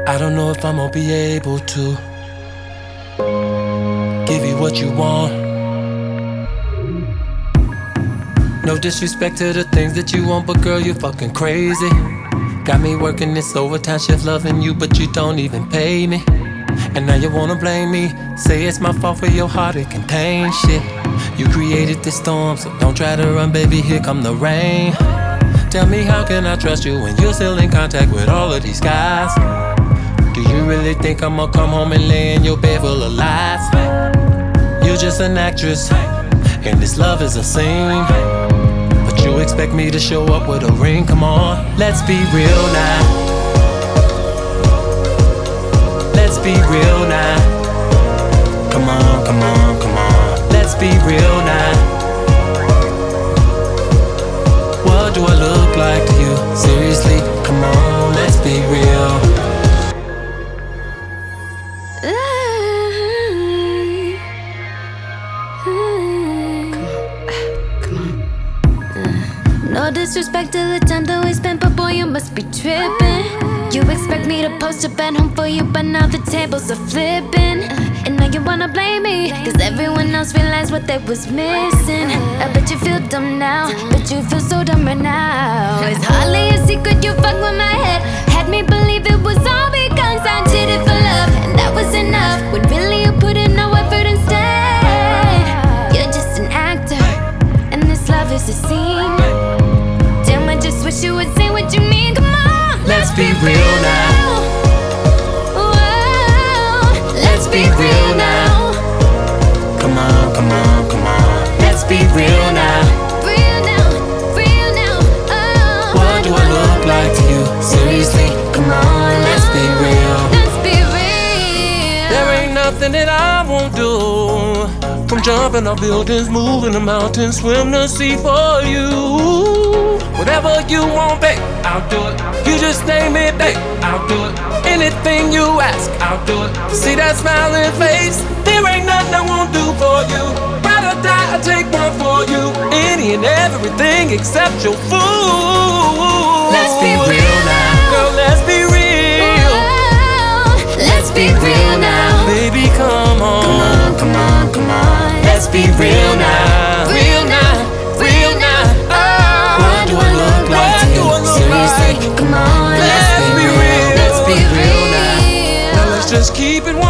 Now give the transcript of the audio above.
I don't know if I'm gonna be able to give you what you want. No disrespect to the things that you want, but girl, you're fucking crazy. Got me working this overtime shift, loving you, but you don't even pay me. And now you wanna blame me, say it's my fault for your heart, it contains shit. You created this storm, so don't try to run, baby, here come the rain. Tell me, how can I trust you when you're still in contact with all of these guys? Do you really think I'ma come home and lay in your bed full of lies? You're just an actress, and this love is a scene. But you expect me to show up with a ring? Come on, let's be real now. Let's be real now. Come on, come on, come on. Let's be real now. What do I look like to you? Seriously, come on, let's be real. No disrespect to the time that we spent, but boy, you must be tripping. You expect me to post up at home for you, but now the tables are flipping. And now you wanna blame me, cause everyone else realized what they was missing. I bet you feel dumb now, but you feel so dumb right now. It's hardly a secret you fucked with my head. Had me believe it was all because I did it for love, and that was enough, when really you put in no effort instead. You're just an actor, and this love is a scene. Damn, I just wish you would say what you mean. Come on, let's be real now. Whoa, let's be real now. Come on, come on, come on. Let's be real now. Real now, real now. Oh, what do I look like to you? Seriously, come on, let's be real. Let's be real. There ain't nothing that I won't do. From jumping off buildings, moving the mountains, swim the sea for you. Whatever you want, babe, I'll do it. You just name it, babe, I'll do it. Anything you ask, I'll do it. See that smiling face? There ain't nothing I won't do for you. Ride or die, I'll take one for you. Any and everything except your fool. Let's be real now. Girl, let's be real. Whoa, let's be real now. Baby, come on. Come on, come on, come on. Let's be real now. Real now, real now. Oh, what do I look like to you? Seriously, come on, let's be real. Let's be real now. Now let's just keep it